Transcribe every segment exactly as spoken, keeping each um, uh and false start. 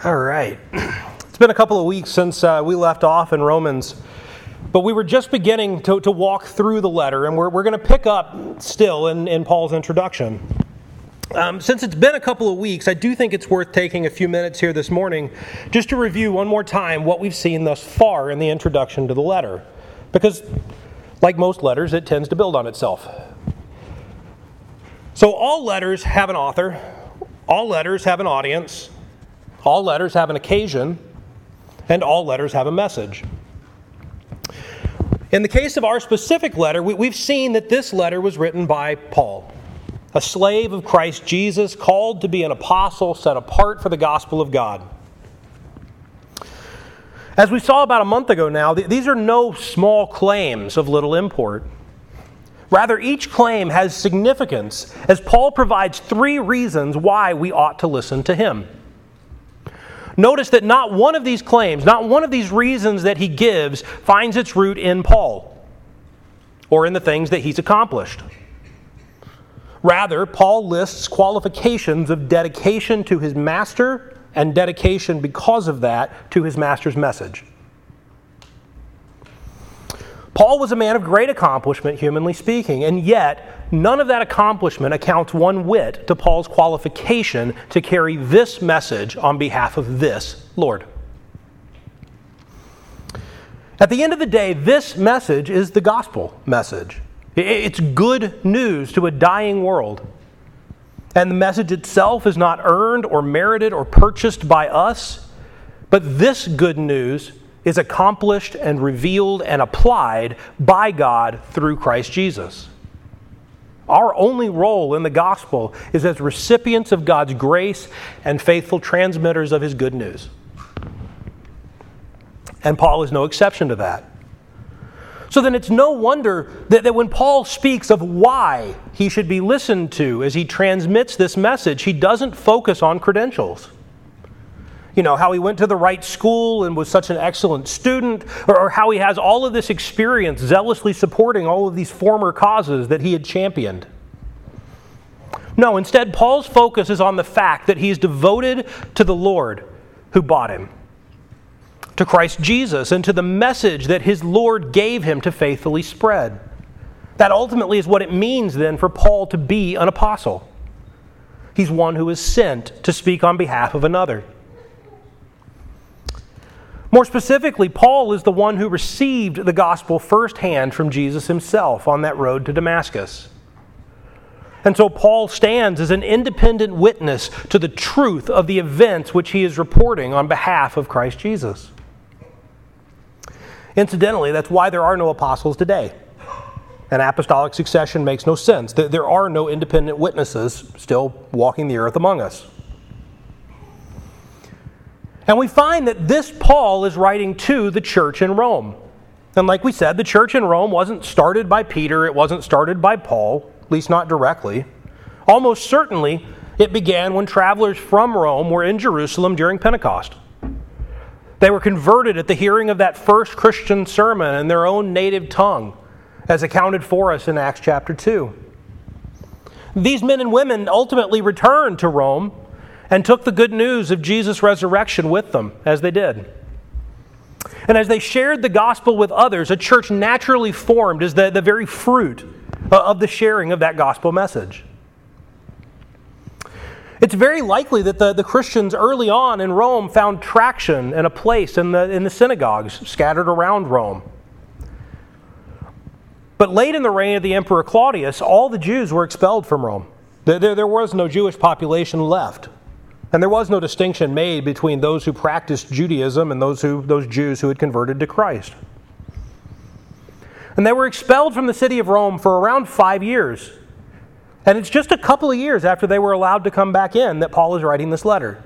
All right. It's been a couple of weeks since uh, we left off in Romans, but we were just beginning to, to walk through the letter, and we're, we're going to pick up still in, in Paul's introduction. Um, since it's been a couple of weeks, I do think it's worth taking a few minutes here this morning just to review one more time what we've seen thus far in the introduction to the letter. Because, like most letters, it tends to build on itself. So all letters have an author, all letters have an audience, all letters have an occasion, and all letters have a message. In the case of our specific letter, we, we've seen that this letter was written by Paul, a slave of Christ Jesus, called to be an apostle set apart for the gospel of God. As we saw about a month ago now, th- these are no small claims of little import. Rather, each claim has significance as Paul provides three reasons why we ought to listen to him. Notice that not one of these claims, not one of these reasons that he gives finds its root in Paul or in the things that he's accomplished. Rather, Paul lists qualifications of dedication to his master and dedication because of that to his master's message. Paul was a man of great accomplishment, humanly speaking, and yet none of that accomplishment accounts one whit to Paul's qualification to carry this message on behalf of this Lord. At the end of the day, this message is the gospel message. It's good news to a dying world. And the message itself is not earned or merited or purchased by us, but this good news is accomplished and revealed and applied by God through Christ Jesus. Our only role in the gospel is as recipients of God's grace and faithful transmitters of His good news. And Paul is no exception to that. So then it's no wonder that, that when Paul speaks of why he should be listened to as he transmits this message, he doesn't focus on credentials. You know, how he went to the right school and was such an excellent student, or, or how he has all of this experience zealously supporting all of these former causes that he had championed. No, instead, Paul's focus is on the fact that he is devoted to the Lord who bought him, to Christ Jesus, and to the message that his Lord gave him to faithfully spread. That ultimately is what it means then for Paul to be an apostle. He's one who is sent to speak on behalf of another. More specifically, Paul is the one who received the gospel firsthand from Jesus himself on that road to Damascus. And so Paul stands as an independent witness to the truth of the events which he is reporting on behalf of Christ Jesus. Incidentally, that's why there are no apostles today. An apostolic succession makes no sense. There are no independent witnesses still walking the earth among us. And we find that this Paul is writing to the church in Rome. And like we said, the church in Rome wasn't started by Peter, it wasn't started by Paul, at least not directly. Almost certainly, it began when travelers from Rome were in Jerusalem during Pentecost. They were converted at the hearing of that first Christian sermon in their own native tongue, as accounted for us in Acts chapter two. These men and women ultimately returned to Rome and took the good news of Jesus' resurrection with them, as they did. And as they shared the gospel with others, a church naturally formed as the, the very fruit of the sharing of that gospel message. It's very likely that the, the Christians early on in Rome found traction and a place in the, in the synagogues scattered around Rome. But late in the reign of the Emperor Claudius, all the Jews were expelled from Rome. There, there, there was no Jewish population left. And there was no distinction made between those who practiced Judaism and those who those Jews who had converted to Christ. And they were expelled from the city of Rome for around five years. And it's just a couple of years after they were allowed to come back in that Paul is writing this letter.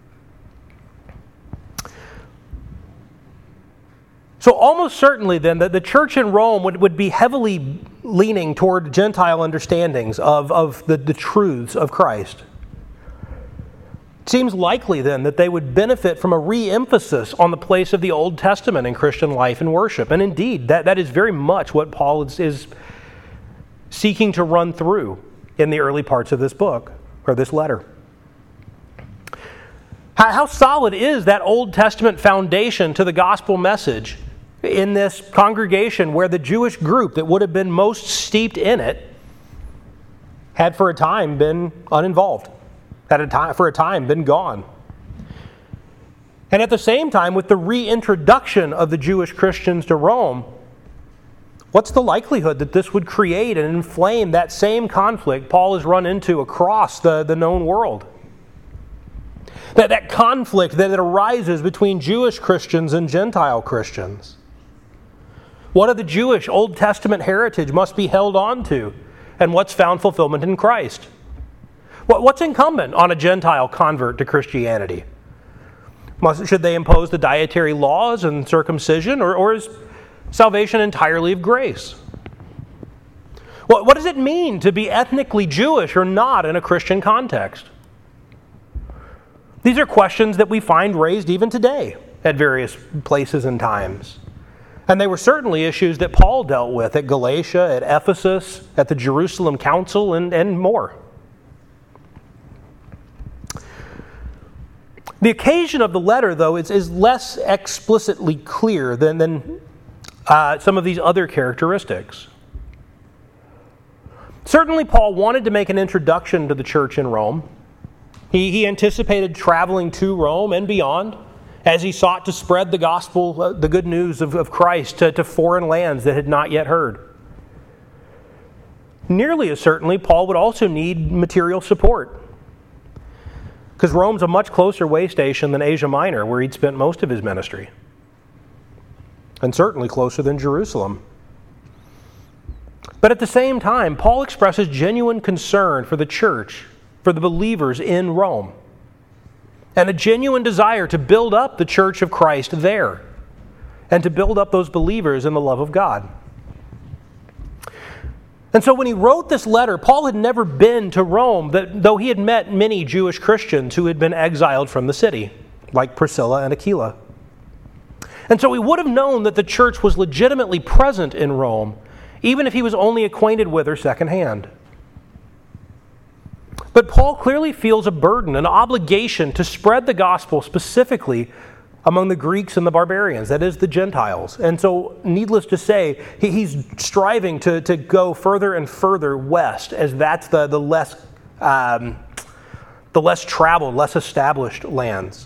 So almost certainly then that the church in Rome would, would be heavily leaning toward Gentile understandings of, of the, the truths of Christ. It seems likely then that they would benefit from a re-emphasis on the place of the Old Testament in Christian life and worship. And indeed, that, that is very much what Paul is, is seeking to run through in the early parts of this book, or this letter. How, how solid is that Old Testament foundation to the gospel message in this congregation where the Jewish group that would have been most steeped in it had for a time been uninvolved, had a time, for a time been gone. And at the same time, with the reintroduction of the Jewish Christians to Rome, what's the likelihood that this would create and inflame that same conflict Paul has run into across the, the known world? That, that conflict that arises between Jewish Christians and Gentile Christians. What of the Jewish Old Testament heritage must be held on to, and what's found fulfillment in Christ? What, what's incumbent on a Gentile convert to Christianity? Must, should they impose the dietary laws and circumcision, or, or is salvation entirely of grace? What, what does it mean to be ethnically Jewish or not in a Christian context? These are questions that we find raised even today at various places and times. And they were certainly issues that Paul dealt with at Galatia, at Ephesus, at the Jerusalem Council, and, and more. The occasion of the letter, though, is, is less explicitly clear than, than uh, some of these other characteristics. Certainly, Paul wanted to make an introduction to the church in Rome. He, he anticipated traveling to Rome and beyond as he sought to spread the gospel, uh, the good news of, of Christ to, to foreign lands that had not yet heard. Nearly as certainly, Paul would also need material support, because Rome's a much closer way station than Asia Minor, where he'd spent most of his ministry, and certainly closer than Jerusalem. But at the same time, Paul expresses genuine concern for the church, for the believers in Rome, and a genuine desire to build up the church of Christ there, and to build up those believers in the love of God. And so when he wrote this letter, Paul had never been to Rome, though he had met many Jewish Christians who had been exiled from the city, like Priscilla and Aquila. And so he would have known that the church was legitimately present in Rome, even if he was only acquainted with her secondhand. But Paul clearly feels a burden, an obligation to spread the gospel specifically among the Greeks and the barbarians, that is, the Gentiles. And so, needless to say, he, he's striving to, to go further and further west, as that's the, the less um, the less traveled, less established lands.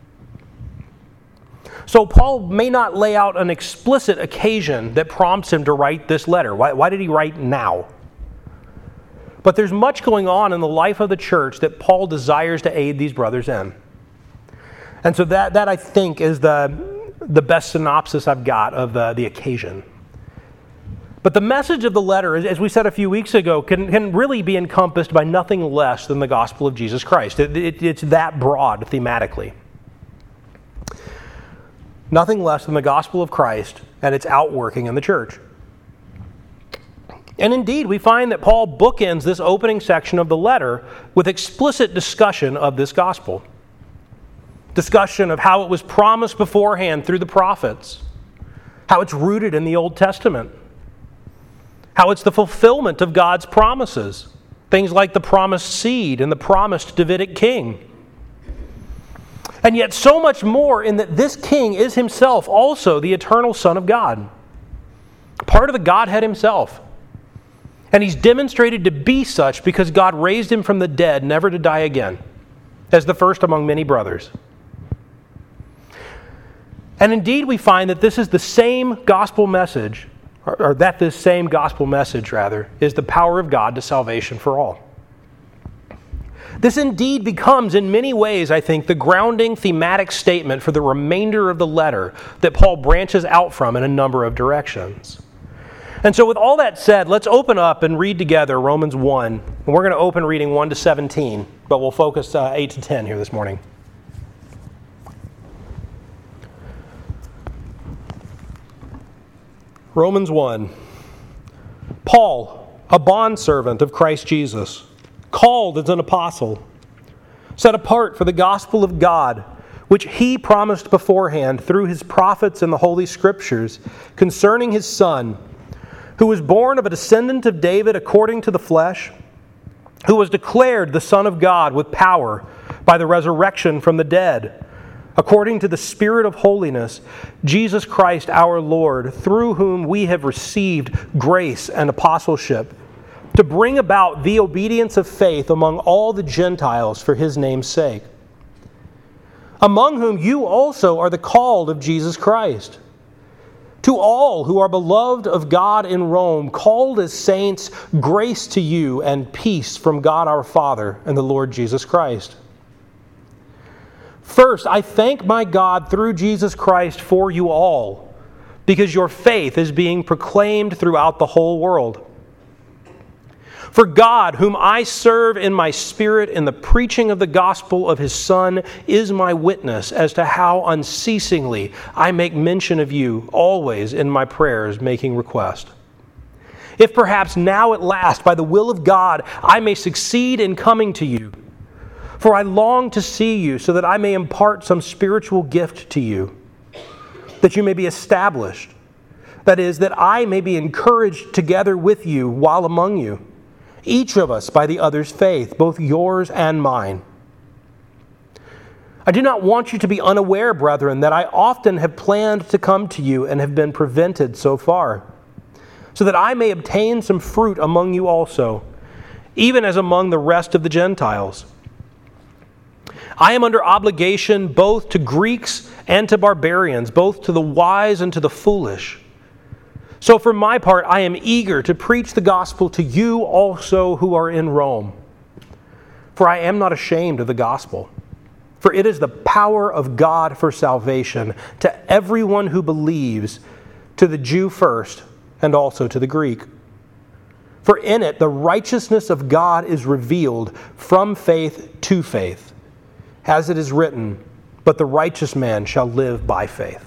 So Paul may not lay out an explicit occasion that prompts him to write this letter. Why, why did he write now? But there's much going on in the life of the church that Paul desires to aid these brothers in. And so that, that I think, is the, the best synopsis I've got of the, the occasion. But the message of the letter, as we said a few weeks ago, can, can really be encompassed by nothing less than the gospel of Jesus Christ. It, it, it's that broad thematically. Nothing less than the gospel of Christ and its outworking in the church. And indeed, we find that Paul bookends this opening section of the letter with explicit discussion of this gospel. Discussion of how it was promised beforehand through the prophets, how it's rooted in the Old Testament, how it's the fulfillment of God's promises, things like the promised seed and the promised Davidic king. And yet so much more, in that this king is himself also the eternal Son of God, part of the Godhead himself. And he's demonstrated to be such because God raised him from the dead, never to die again, as the first among many brothers. And indeed, we find that this is the same gospel message, or, or that this same gospel message, rather, is the power of God to salvation for all. This indeed becomes, in many ways, I think, the grounding thematic statement for the remainder of the letter that Paul branches out from in a number of directions. And so with all that said, let's open up and read together Romans one. And we're going to open reading one to seventeen, but we'll focus uh, eight to ten here this morning. Romans one. Paul, a bondservant of Christ Jesus, called as an apostle, set apart for the gospel of God, which he promised beforehand through his prophets in the Holy Scriptures concerning his Son, who was born of a descendant of David according to the flesh, who was declared the Son of God with power by the resurrection from the dead, according to the Spirit of holiness, Jesus Christ our Lord, through whom we have received grace and apostleship, to bring about the obedience of faith among all the Gentiles for his name's sake, among whom you also are the called of Jesus Christ. To all who are beloved of God in Rome, called as saints, grace to you and peace from God our Father and the Lord Jesus Christ. First, I thank my God through Jesus Christ for you all, because your faith is being proclaimed throughout the whole world. For God, whom I serve in my spirit in the preaching of the gospel of his Son, is my witness as to how unceasingly I make mention of you always in my prayers, making request. If perhaps now at last, by the will of God, I may succeed in coming to you. For I long to see you so that I may impart some spiritual gift to you, that you may be established. That is, that I may be encouraged together with you while among you, each of us by the other's faith, both yours and mine. I do not want you to be unaware, brethren, that I often have planned to come to you and have been prevented so far, so that I may obtain some fruit among you also, even as among the rest of the Gentiles. I am under obligation both to Greeks and to barbarians, both to the wise and to the foolish. So for my part, I am eager to preach the gospel to you also who are in Rome. For I am not ashamed of the gospel. For it is the power of God for salvation to everyone who believes, to the Jew first, and also to the Greek. For in it the righteousness of God is revealed from faith to faith. As it is written, but the righteous man shall live by faith.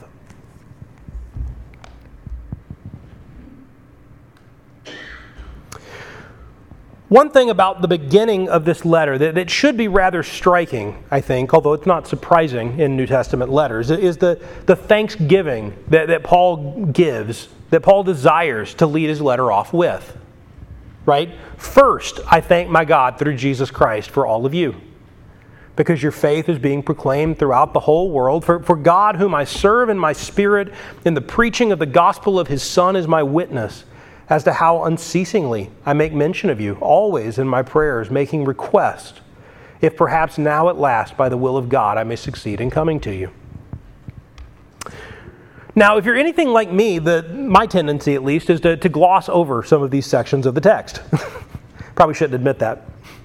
One thing about the beginning of this letter that, that should be rather striking, I think, although it's not surprising in New Testament letters, is the, the thanksgiving that, that Paul gives, that Paul desires to lead his letter off with. Right? First, I thank my God through Jesus Christ for all of you, because your faith is being proclaimed throughout the whole world. For, for God, whom I serve in my spirit in the preaching of the gospel of his Son, is my witness as to how unceasingly I make mention of you, always in my prayers, making request, if perhaps now at last, by the will of God, I may succeed in coming to you. Now, if you're anything like me, the, my tendency at least is to, to gloss over some of these sections of the text. Probably shouldn't admit that.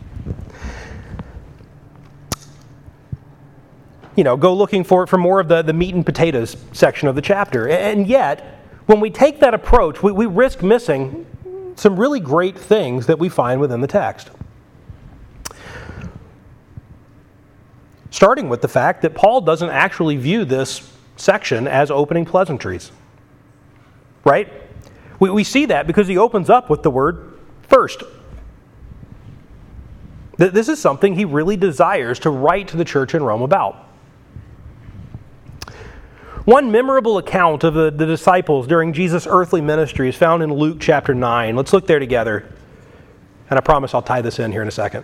You know, go looking for, for more of the, the meat and potatoes section of the chapter. And yet, when we take that approach, we, we risk missing some really great things that we find within the text. Starting with the fact that Paul doesn't actually view this section as opening pleasantries. Right? We, we see that because he opens up with the word first. This is something he really desires to write to the church in Rome about. One memorable account of the, the disciples during Jesus' earthly ministry is found in Luke chapter nine. Let's look there together. And I promise I'll tie this in here in a second.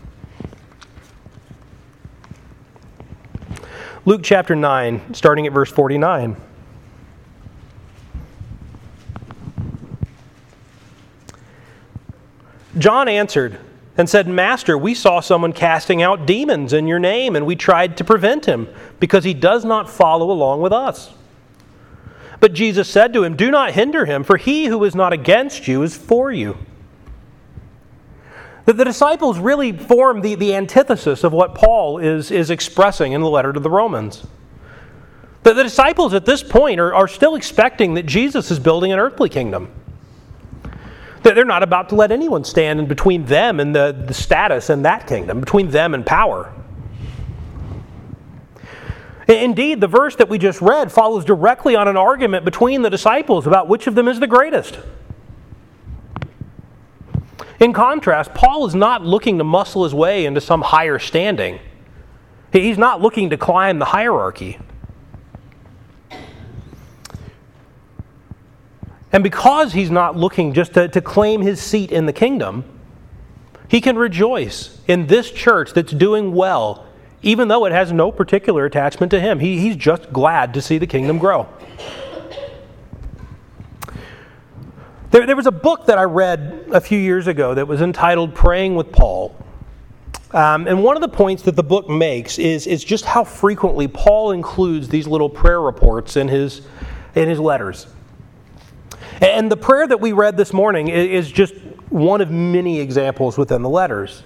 Luke chapter nine, starting at verse forty-nine. John answered and said, Master, we saw someone casting out demons in your name, and we tried to prevent him, because he does not follow along with us. But Jesus said to him, Do not hinder him, for he who is not against you is for you. The, the disciples really form the, the antithesis of what Paul is, is expressing in the letter to the Romans. The, the disciples at this point are, are still expecting that Jesus is building an earthly kingdom. They're not about to let anyone stand in between them and the, the status in that kingdom, between them and power. Indeed, the verse that we just read follows directly on an argument between the disciples about which of them is the greatest. In contrast, Paul is not looking to muscle his way into some higher standing. He's not looking to climb the hierarchy. And because he's not looking just to, to claim his seat in the kingdom, he can rejoice in this church that's doing well even though it has no particular attachment to him. He, he's just glad to see the kingdom grow. There, there was a book that I read a few years ago that was entitled Praying with Paul. Um, and one of the points that the book makes is, is just how frequently Paul includes these little prayer reports in his, in his letters. And the prayer that we read this morning is just one of many examples within the letters.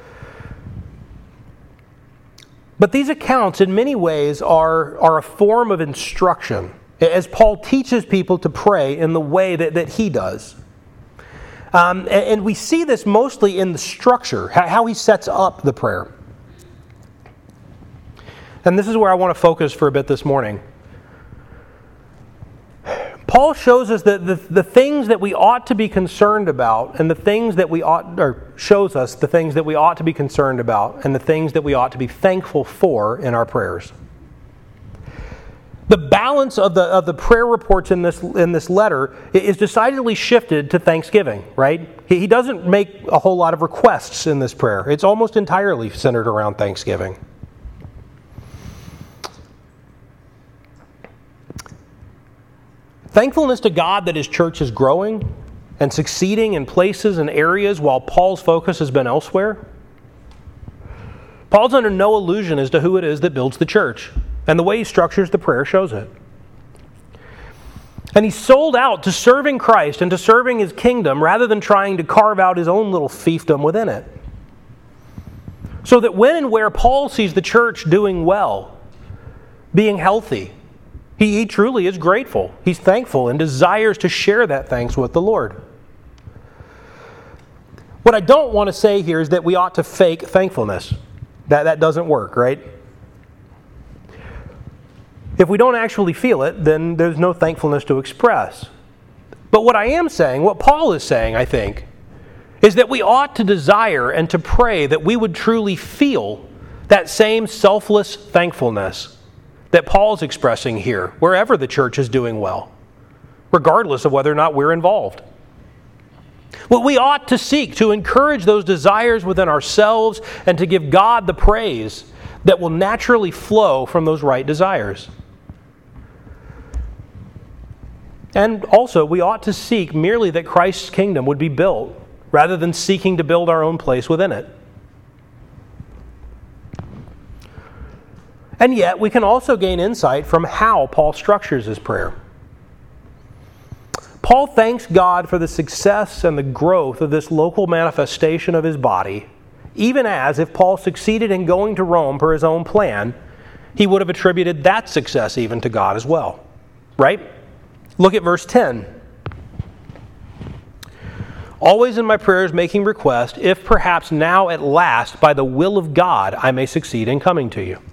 But these accounts, in many ways, are, are a form of instruction, as Paul teaches people to pray in the way that, that he does. Um, and, and we see this mostly in the structure, how he sets up the prayer. And this is where I want to focus for a bit this morning. Paul shows us that the, the things that we ought to be concerned about, and the things that we ought, or shows us the things that we ought to be concerned about, and the things that we ought to be thankful for in our prayers. The balance of the of the prayer reports in this in this letter is decidedly shifted to thanksgiving, right? He, he doesn't make a whole lot of requests in this prayer. It's almost entirely centered around thanksgiving. Thankfulness to God that his church is growing and succeeding in places and areas while Paul's focus has been elsewhere. Paul's under no illusion as to who it is that builds the church, and the way he structures the prayer shows it. And he's sold out to serving Christ and to serving his kingdom rather than trying to carve out his own little fiefdom within it. So that when and where Paul sees the church doing well, being healthy, He, he truly is grateful. He's thankful and desires to share that thanks with the Lord. What I don't want to say here is that we ought to fake thankfulness. That, that doesn't work, right? If we don't actually feel it, then there's no thankfulness to express. But what I am saying, what Paul is saying, I think, is that we ought to desire and to pray that we would truly feel that same selfless thankfulness that Paul's expressing here, wherever the church is doing well, regardless of whether or not we're involved. Well, we ought to seek to encourage those desires within ourselves and to give God the praise that will naturally flow from those right desires. And also, we ought to seek merely that Christ's kingdom would be built, rather than seeking to build our own place within it. And yet, we can also gain insight from how Paul structures his prayer. Paul thanks God for the success and the growth of this local manifestation of his body, even as if Paul succeeded in going to Rome per his own plan, he would have attributed that success even to God as well. Right? Look at verse ten. Always in my prayers making request, if perhaps now at last by the will of God I may succeed in coming to you.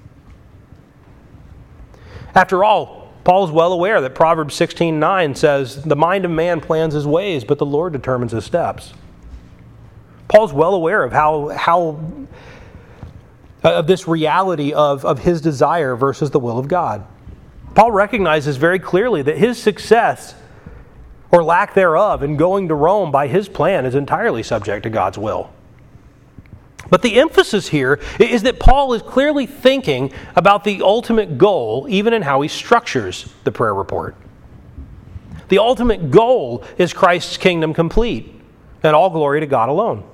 After all, Paul is well aware that Proverbs sixteen nine says, the mind of man plans his ways, but the Lord determines his steps. Paul's well aware of how, how of this reality of, of his desire versus the will of God. Paul recognizes very clearly that his success or lack thereof in going to Rome by his plan is entirely subject to God's will. But the emphasis here is that Paul is clearly thinking about the ultimate goal, even in how he structures the prayer report. The ultimate goal is Christ's kingdom complete, and all glory to God alone.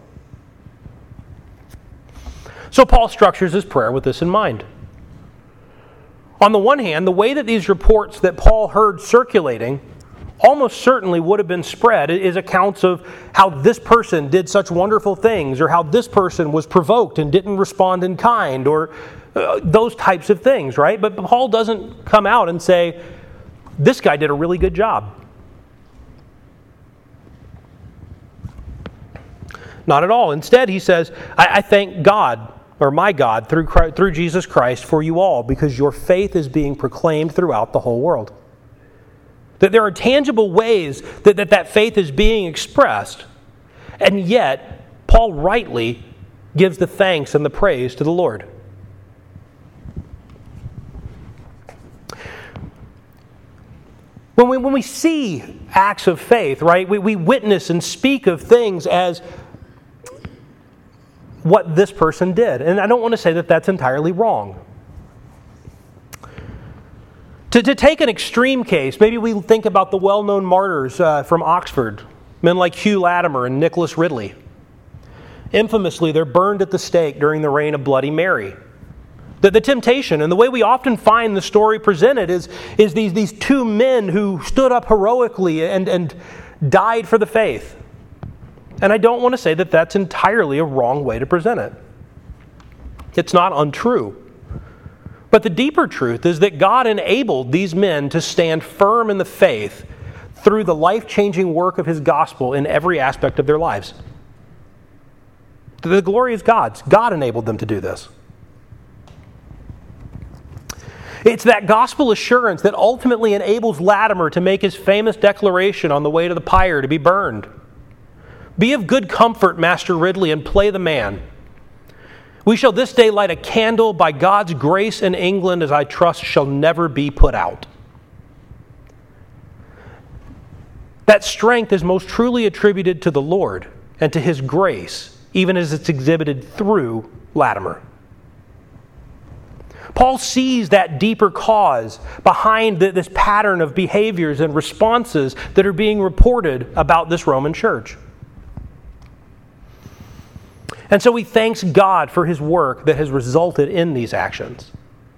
So Paul structures his prayer with this in mind. On the one hand, the way that these reports that Paul heard circulating almost certainly would have been spread is accounts of how this person did such wonderful things, or how this person was provoked and didn't respond in kind, or uh, those types of things, right? But Paul doesn't come out and say, this guy did a really good job. Not at all. Instead, he says, I, I thank God, or my God, through Christ, through Jesus Christ for you all, because your faith is being proclaimed throughout the whole world. That there are tangible ways that, that that faith is being expressed, and yet Paul rightly gives the thanks and the praise to the Lord. When we, when we see acts of faith, right, we, we witness and speak of things as what this person did. And I don't want to say that that's entirely wrong. To, to take an extreme case, maybe we think about the well-known martyrs uh, from Oxford, men like Hugh Latimer and Nicholas Ridley. Infamously, they're burned at the stake during the reign of Bloody Mary. The, the temptation, and the way we often find the story presented is, is these, these two men who stood up heroically and, and died for the faith. And I don't want to say that that's entirely a wrong way to present it. It's not untrue. But the deeper truth is that God enabled these men to stand firm in the faith through the life-changing work of His gospel in every aspect of their lives. The glory is God's. God enabled them to do this. It's that gospel assurance that ultimately enables Latimer to make his famous declaration on the way to the pyre to be burned. Be of good comfort, Master Ridley, and play the man. We shall this day light a candle by God's grace in England, as I trust shall never be put out. That strength is most truly attributed to the Lord and to His grace, even as it's exhibited through Latimer. Paul sees that deeper cause behind the, this pattern of behaviors and responses that are being reported about this Roman church. And so he thanks God for His work that has resulted in these actions.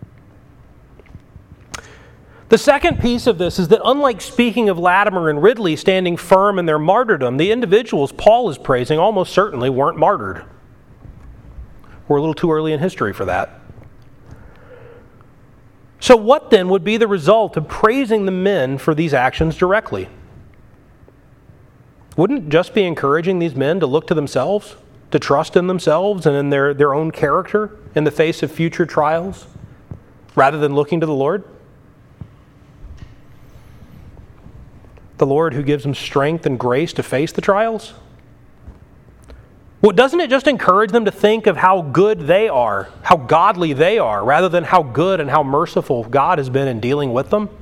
The second piece of this is that unlike speaking of Latimer and Ridley standing firm in their martyrdom, the individuals Paul is praising almost certainly weren't martyred. We're a little too early in history for that. So what then would be the result of praising the men for these actions directly? Wouldn't it just be encouraging these men to look to themselves, to trust in themselves and in their, their own character in the face of future trials, rather than looking to the Lord? The Lord who gives them strength and grace to face the trials? Well, doesn't it just encourage them to think of how good they are, how godly they are, rather than how good and how merciful God has been in dealing with them?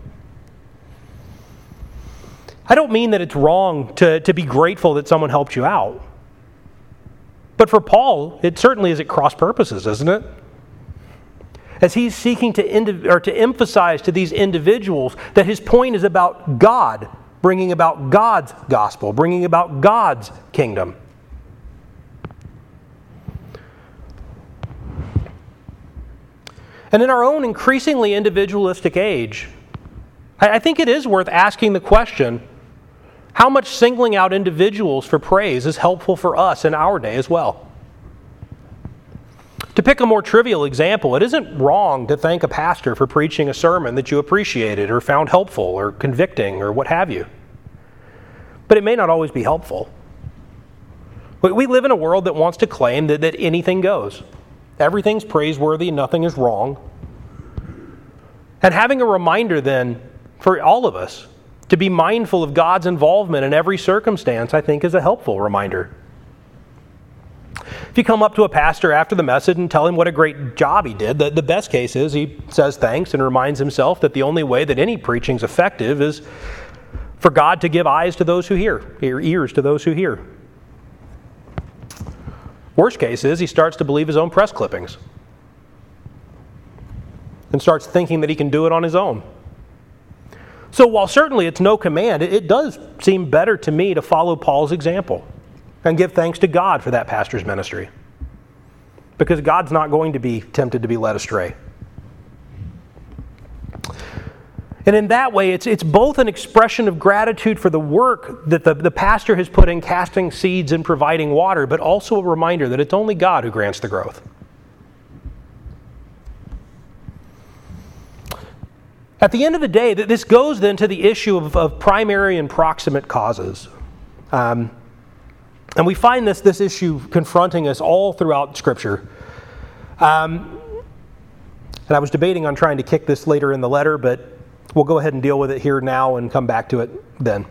I don't mean that it's wrong to, to be grateful that someone helped you out. But for Paul, it certainly is at cross purposes, isn't it? As he's seeking to, indiv- or to emphasize to these individuals that his point is about God, bringing about God's gospel, bringing about God's kingdom. And in our own increasingly individualistic age, I think it is worth asking the question, how much singling out individuals for praise is helpful for us in our day as well? To pick a more trivial example, it isn't wrong to thank a pastor for preaching a sermon that you appreciated or found helpful or convicting or what have you. But it may not always be helpful. We live in a world that wants to claim that, that anything goes. Everything's praiseworthy, nothing is wrong. And having a reminder then for all of us to be mindful of God's involvement in every circumstance, I think is a helpful reminder. If you come up to a pastor after the message and tell him what a great job he did, the, the best case is he says thanks and reminds himself that the only way that any preaching is effective is for God to give eyes to those who hear, ears to those who hear. Worst case is he starts to believe his own press clippings and starts thinking that he can do it on his own. So while certainly it's no command, it, it does seem better to me to follow Paul's example and give thanks to God for that pastor's ministry, because God's not going to be tempted to be led astray. And in that way, it's it's both an expression of gratitude for the work that the, the pastor has put in casting seeds and providing water, but also a reminder that it's only God who grants the growth. At the end of the day, this goes then to the issue of, of primary and proximate causes. Um, and we find this, this issue confronting us all throughout Scripture. Um, and I was debating on trying to kick this later in the letter, but we'll go ahead and deal with it here now and come back to it then.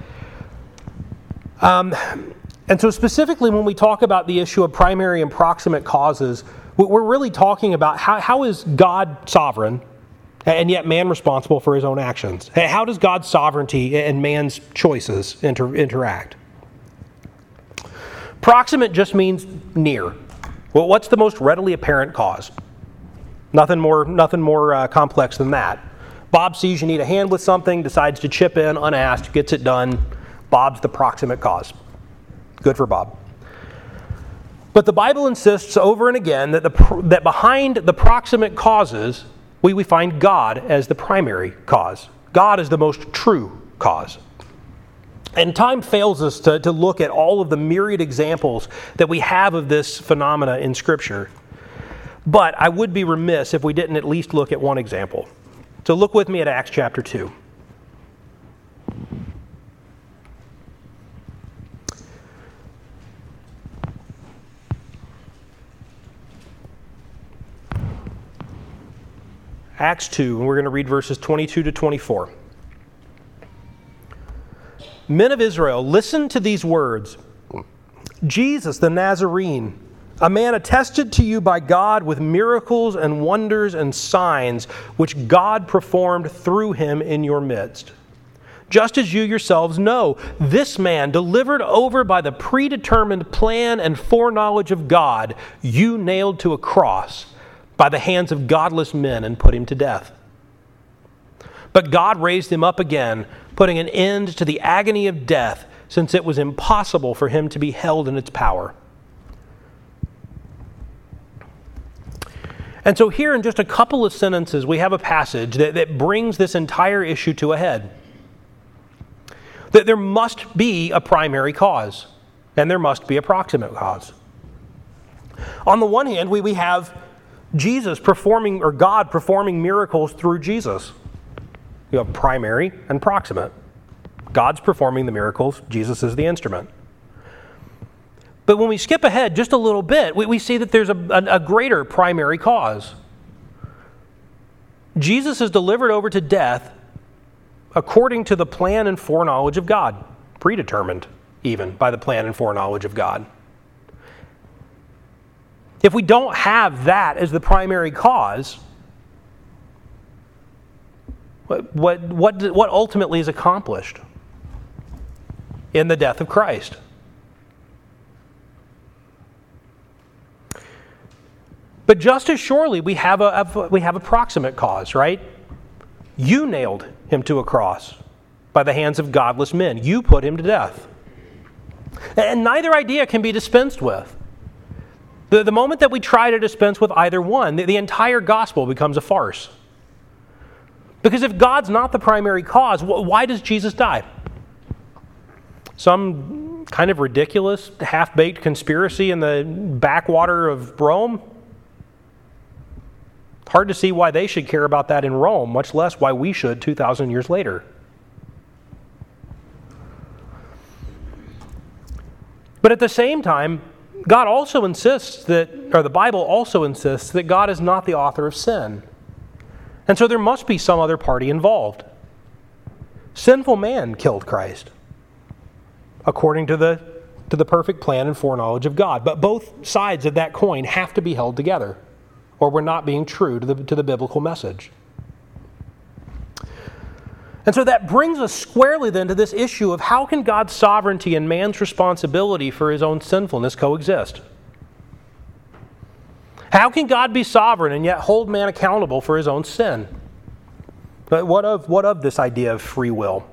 Um, and so specifically when we talk about the issue of primary and proximate causes, we're really talking about how, how is God sovereign and yet man responsible for his own actions? How does God's sovereignty and man's choices inter- interact? Proximate just means near. Well, what's the most readily apparent cause? Nothing more, nothing more uh, complex than that. Bob sees you need a hand with something, decides to chip in unasked, gets it done. Bob's the proximate cause. Good for Bob. But the Bible insists over and again that, the, that behind the proximate causes, we, we find God as the primary cause. God is the most true cause. And time fails us to, to look at all of the myriad examples that we have of this phenomena in Scripture. But I would be remiss if we didn't at least look at one example. So look with me at Acts chapter two. Acts two, and we're going to read verses twenty-two to twenty-four. Men of Israel, listen to these words. Jesus the Nazarene, a man attested to you by God with miracles and wonders and signs, which God performed through him in your midst. Just as you yourselves know, this man, delivered over by the predetermined plan and foreknowledge of God, you nailed to a cross by the hands of godless men and put him to death. But God raised him up again, putting an end to the agony of death, since it was impossible for him to be held in its power. And so here in just a couple of sentences, we have a passage that, that brings this entire issue to a head. That there must be a primary cause, and there must be a proximate cause. On the one hand, we, we have Jesus performing, or God performing miracles through Jesus. You have primary and proximate. God's performing the miracles, Jesus is the instrument. But when we skip ahead just a little bit, we, we see that there's a, a, a greater primary cause. Jesus is delivered over to death according to the plan and foreknowledge of God, predetermined even by the plan and foreknowledge of God. If we don't have that as the primary cause, what, what, what, what ultimately is accomplished in the death of Christ? But just as surely we have a, a we have a proximate cause, right? You nailed him to a cross by the hands of godless men. You put him to death. And neither idea can be dispensed with. The, the moment that we try to dispense with either one, the, the entire gospel becomes a farce. Because if God's not the primary cause, why does Jesus die? Some kind of ridiculous, half-baked conspiracy in the backwater of Rome? Hard to see why they should care about that in Rome, much less why we should two thousand years later. But at the same time, God also insists that, or the Bible also insists that God is not the author of sin. And so there must be some other party involved. Sinful man killed Christ, according to the, to the perfect plan and foreknowledge of God. But both sides of that coin have to be held together, or we're not being true to the, to the biblical message. And so that brings us squarely then to this issue of how can God's sovereignty and man's responsibility for his own sinfulness coexist? How can God be sovereign and yet hold man accountable for his own sin? But what of, what of this idea of free will?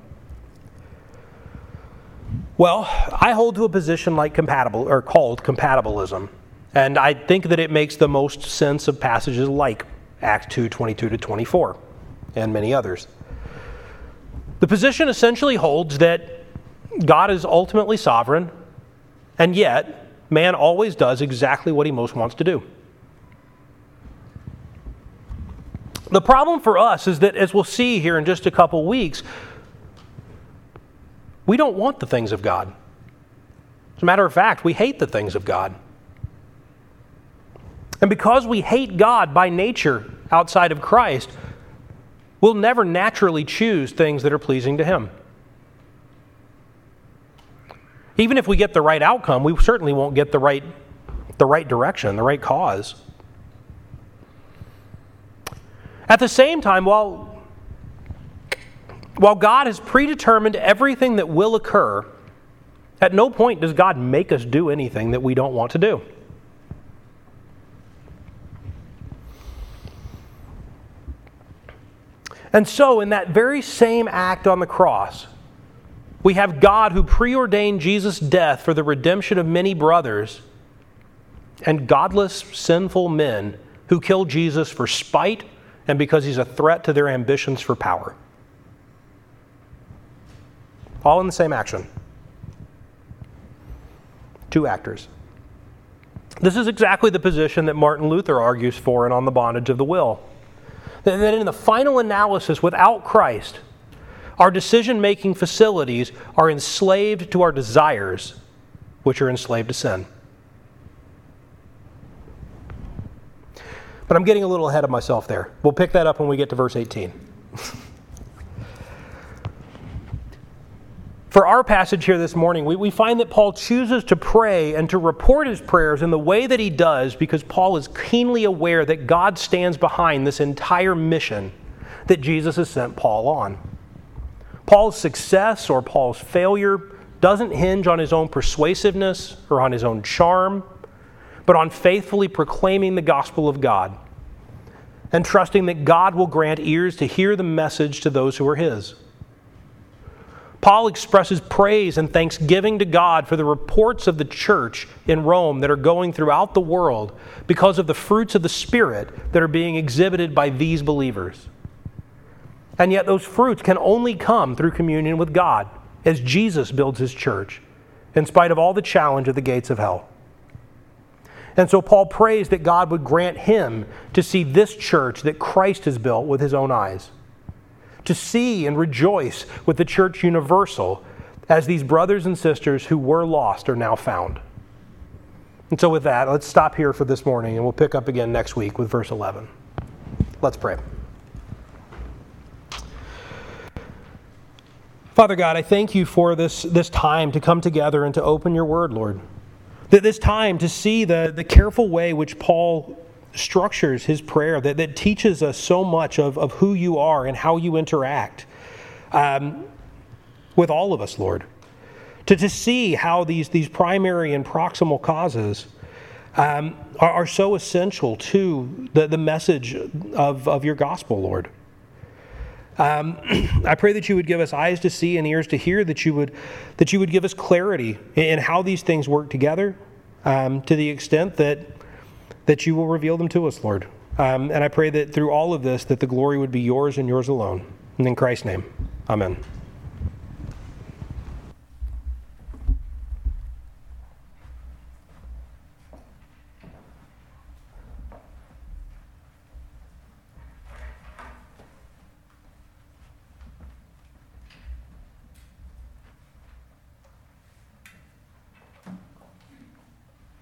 Well, I hold to a position like compatible, or called compatibilism. And I think that it makes the most sense of passages like Acts two, twenty-two to twenty-four, and many others. The position essentially holds that God is ultimately sovereign, and yet man always does exactly what he most wants to do. The problem for us is that, as we'll see here in just a couple weeks, we don't want the things of God. As a matter of fact, we hate the things of God. And because we hate God by nature outside of Christ, we'll never naturally choose things that are pleasing to him. Even if we get the right outcome, we certainly won't get the right, the right direction, the right cause. At the same time, while, while God has predetermined everything that will occur, at no point does God make us do anything that we don't want to do. And so, in that very same act on the cross, we have God who preordained Jesus' death for the redemption of many brothers, and godless, sinful men who kill Jesus for spite and because he's a threat to their ambitions for power. All in the same action. Two actors. This is exactly the position that Martin Luther argues for in On the Bondage of the Will. That in the final analysis, without Christ, our decision-making facilities are enslaved to our desires, which are enslaved to sin. But I'm getting a little ahead of myself there. We'll pick that up when we get to verse eighteen. For our passage here this morning, we, we find that Paul chooses to pray and to report his prayers in the way that he does because Paul is keenly aware that God stands behind this entire mission that Jesus has sent Paul on. Paul's success or Paul's failure doesn't hinge on his own persuasiveness or on his own charm, but on faithfully proclaiming the gospel of God and trusting that God will grant ears to hear the message to those who are his. Paul expresses praise and thanksgiving to God for the reports of the church in Rome that are going throughout the world because of the fruits of the Spirit that are being exhibited by these believers. And yet those fruits can only come through communion with God as Jesus builds his church, in spite of all the challenge of the gates of hell. And so Paul prays that God would grant him to see this church that Christ has built with his own eyes, to see and rejoice with the church universal as these brothers and sisters who were lost are now found. And so with that, let's stop here for this morning and we'll pick up again next week with verse eleven. Let's pray. Father God, I thank you for this, this time to come together and to open your word, Lord. That this time to see the, the careful way which Paul structures his prayer that, that teaches us so much of, of who you are and how you interact um, with all of us, Lord. To, to see how these, these primary and proximal causes um, are, are so essential to the, the message of, of your gospel, Lord. Um, I pray that you would give us eyes to see and ears to hear, that you would, that you would give us clarity in how these things work together um, to the extent that that you will reveal them to us, Lord. Um, and I pray that through all of this, that the glory would be yours and yours alone. And in Christ's name, amen.